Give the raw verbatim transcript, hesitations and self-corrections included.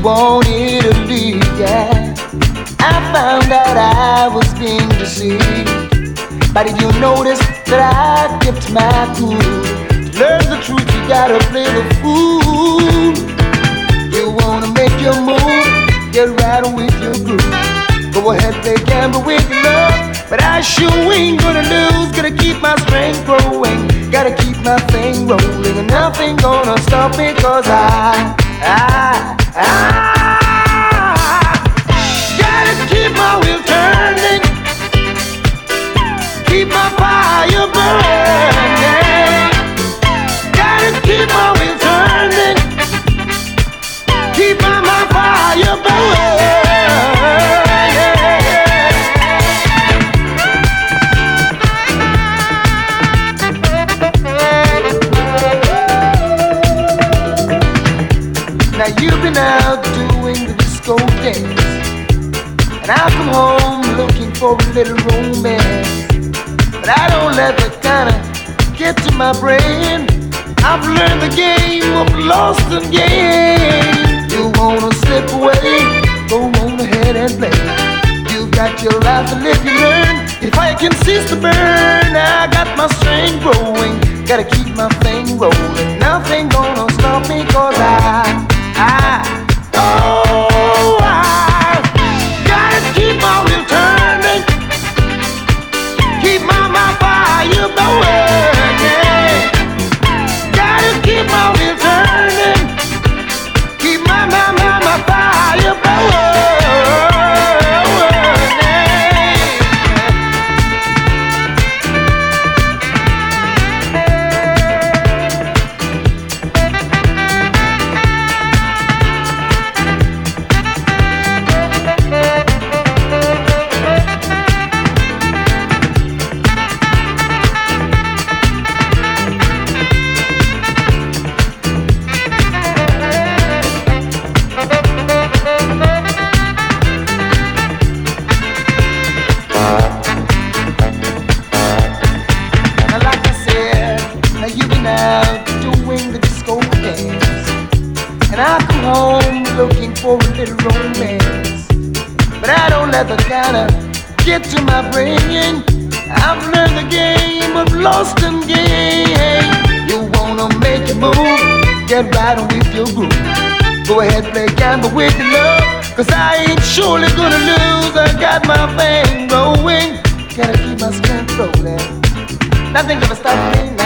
wanted to leave, yeah. I found out I was being deceived. But did you notice that I kept my cool? To learn the truth, you gotta play the fool. You wanna make your move, get right on with your groove. Go ahead, play gamble with your love, but I sure ain't gonna lose. Gotta keep my strength growing, gotta keep my thing rolling, and nothing gonna stop me, cause I, I, I gotta keep my wheel turning, keep my fire burning, gotta keep my wheel turning, keep my, my fire burning. Now you've been out doing the disco dance, and I come home looking for a little romance. But I don't let the kind of get to my brain. I've learned the game of lost and gain. You wanna slip away, go on ahead and play. You've got your life to live, you learn. If I can cease to burn, I got my strength growing, gotta keep my thing rolling. Nothing gonna stop me, cause I I, oh, I gotta keep my wheel turning, keep my, my fire going, yeah. Gotta keep my wheel turning, keep my, my, my, my fire going, for a little romance. But I don't let the kind of get to my brain. I've learned the game of lost and gain. You wanna make your move, get right on with your groove. Go ahead, play gamble with your love, cause I ain't surely gonna lose. I got my thing going, gotta keep my strength rolling. Nothing gonna stop me now.